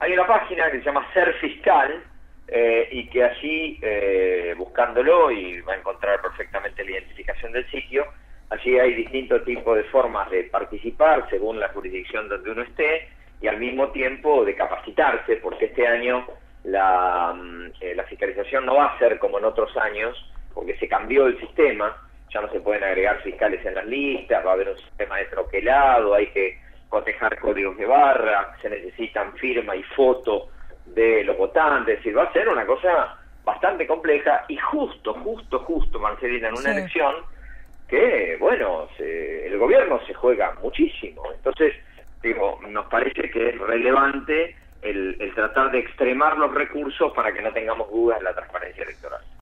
Hay una página que se llama Ser Fiscal, y que allí, buscándolo, y va a encontrar perfectamente la identificación del sitio, allí hay distintos tipos de formas de participar según la jurisdicción donde uno esté, y al mismo tiempo de capacitarse, porque este año la fiscalización no va a ser como en otros años, porque se cambió el sistema, ya no se pueden agregar fiscales en las listas, va a haber un sistema de troquelado, hay que cotejar códigos de barra, se necesitan firma y foto de los votantes, es decir, va a ser una cosa bastante compleja y justo, Marcelina, en una elección que, bueno, el gobierno se juega muchísimo. Entonces, digo, nos parece que es relevante el tratar de extremar los recursos para que no tengamos dudas en la transparencia electoral.